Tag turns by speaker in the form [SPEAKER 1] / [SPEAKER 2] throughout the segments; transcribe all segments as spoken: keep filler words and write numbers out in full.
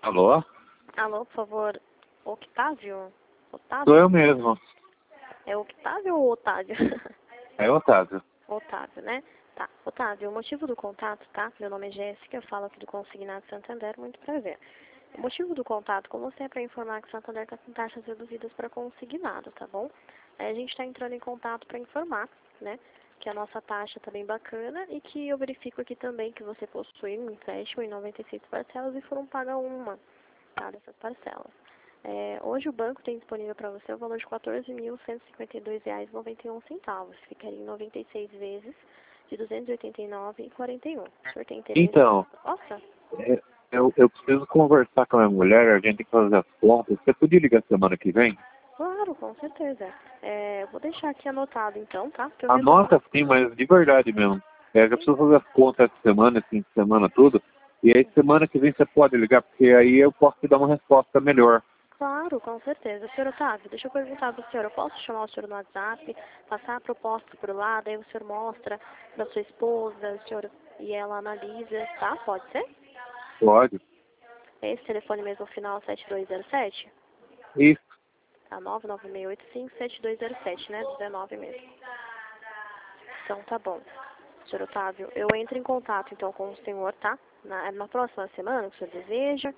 [SPEAKER 1] Alô?
[SPEAKER 2] Alô, por favor, Octávio? Otávio?
[SPEAKER 1] Sou eu mesmo.
[SPEAKER 2] É Octávio ou Otávio?
[SPEAKER 1] É Otávio.
[SPEAKER 2] Otávio, né? Tá, Otávio, o motivo do contato, tá? Meu nome é Jéssica, eu falo aqui do Consignado Santander, muito prazer. O motivo do contato com você é para informar que o Santander está com taxas reduzidas para consignado, tá bom? Aí a gente está entrando em contato para informar, né? Que a nossa taxa está bem bacana e que eu verifico aqui também que você possui um empréstimo em noventa e seis parcelas e foram pagar uma, tá? Dessas parcelas. É, hoje o banco tem disponível para você o valor de quatorze mil cento e cinquenta e dois reais e noventa e um centavos. Ficaria em noventa e seis vezes de duzentos e oitenta e nove reais e quarenta e um centavos. O senhor tem interesse
[SPEAKER 1] Então,
[SPEAKER 2] nessa proposta?
[SPEAKER 1] é, eu, eu preciso conversar com a minha mulher, a gente tem que fazer as contas. Você podia ligar semana que vem?
[SPEAKER 2] Claro, com certeza. É, vou deixar aqui anotado então, tá? Porque eu mesmo...
[SPEAKER 1] Anota sim, mas de verdade mesmo. É, eu preciso fazer as contas essa semana, assim, semana tudo. E aí semana que vem você pode ligar, porque aí eu posso te dar uma resposta melhor.
[SPEAKER 2] Claro, com certeza. Senhor Otávio, deixa eu perguntar para o senhor, eu posso chamar o senhor no WhatsApp, passar a proposta por lá, daí o senhor mostra para sua esposa, o senhor e ela analisa, tá? Pode ser?
[SPEAKER 1] Pode.
[SPEAKER 2] É esse telefone mesmo, final sete dois zero sete?
[SPEAKER 1] Isso.
[SPEAKER 2] Tá, nove nove seis oito cinco sete dois zero sete, né? dezenove mesmo. Então tá bom. Senhor Otávio, eu entro em contato então com o senhor, tá? Na, na próxima semana, que o senhor deseja,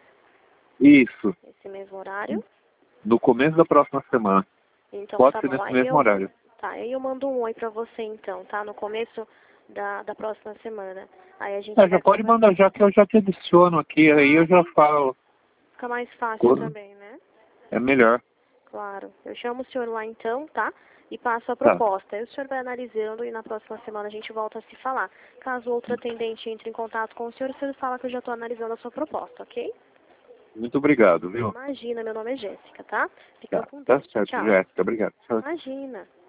[SPEAKER 1] Isso.
[SPEAKER 2] esse mesmo horário.
[SPEAKER 1] No começo da próxima semana.
[SPEAKER 2] Então
[SPEAKER 1] Pode
[SPEAKER 2] tá
[SPEAKER 1] ser
[SPEAKER 2] bom.
[SPEAKER 1] nesse
[SPEAKER 2] Aí
[SPEAKER 1] mesmo
[SPEAKER 2] eu,
[SPEAKER 1] horário.
[SPEAKER 2] tá, aí eu mando um oi pra você então, tá? No começo da, da próxima semana. Aí a gente
[SPEAKER 1] É, já
[SPEAKER 2] vai
[SPEAKER 1] pode
[SPEAKER 2] conversar.
[SPEAKER 1] mandar já que eu já te adiciono aqui, aí eu já falo.
[SPEAKER 2] Fica mais fácil
[SPEAKER 1] Quando
[SPEAKER 2] também, né?
[SPEAKER 1] é melhor.
[SPEAKER 2] Claro. Eu chamo o senhor lá então, tá? E passo a
[SPEAKER 1] Tá.
[SPEAKER 2] proposta. Aí o senhor vai analisando e na próxima semana a gente volta a se falar. Caso outro atendente entre em contato com o senhor, o senhor fala que eu já estou analisando a sua proposta, ok?
[SPEAKER 1] Muito obrigado, viu?
[SPEAKER 2] Imagina, meu nome é Jéssica, tá? Fica
[SPEAKER 1] Tá,
[SPEAKER 2] com
[SPEAKER 1] tá
[SPEAKER 2] Deus. Tchau,
[SPEAKER 1] certo,
[SPEAKER 2] tchau.
[SPEAKER 1] Jéssica. Obrigado. Tchau.
[SPEAKER 2] Imagina.